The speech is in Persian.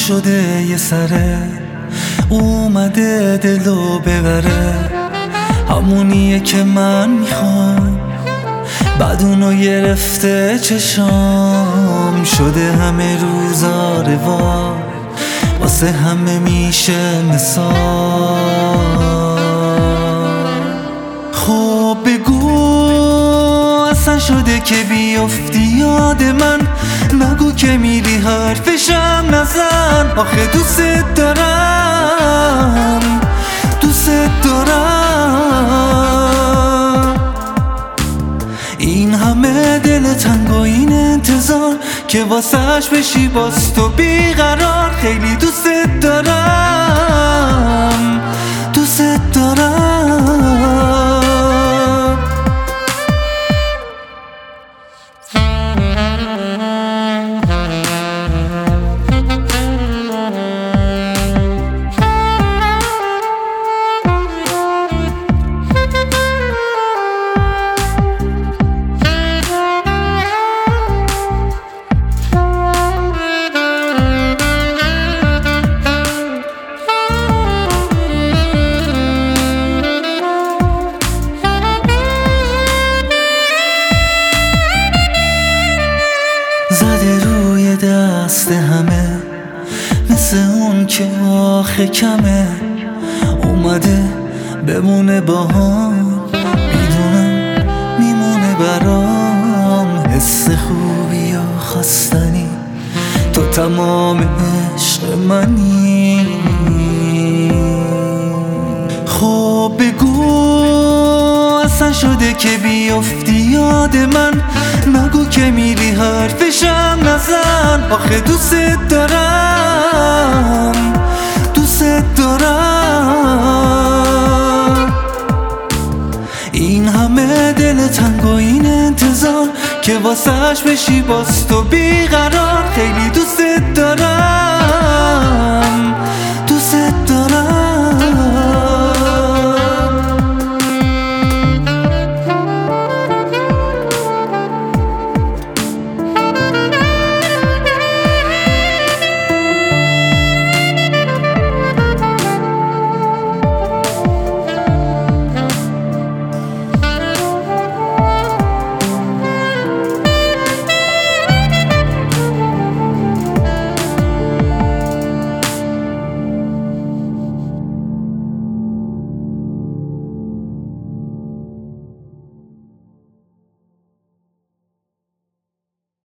شده یه سره اومده دلو ببره، همونیه که من میخوام، بعد اونو گرفته چشام، شده همه روزا روال، واسه همه میشه مثال. خب بگو اصلا شده که بیفتی یاد من، نگو که میری حرفشم نزن، آخه دوست دارم دوست دارم. این همه دل تنگ و این انتظار که واسهش بشی باز تو بیقرار، خیلی دوست دارم دوست دارم. زده روی دست همه مثل اون که آخه کمه، اومده بمونه باهام، میدونم میمونه برام، حس خوبی یا خواستنی تو تمام عشق منی. خب بگو اصلا شده که بیفتی یاد من، نگو که میری حرفشم نزن، آخه دوست دارم دوست دارم. این همه دل تنگ و این انتظار که واسهش بشی باز تو بیقرار، خیلی دوست دارم